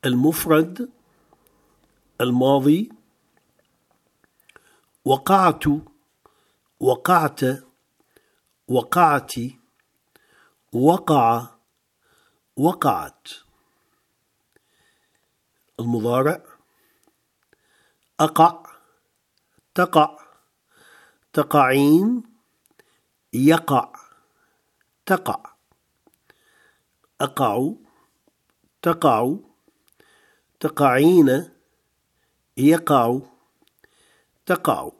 المفرد الماضي: وقعت، وقعت، وقعت، وقع، وقعت. المضارع: أقع، تقع، تقعين، يقع، تقع. أقع، تقع، تقعين، يقع، تقع.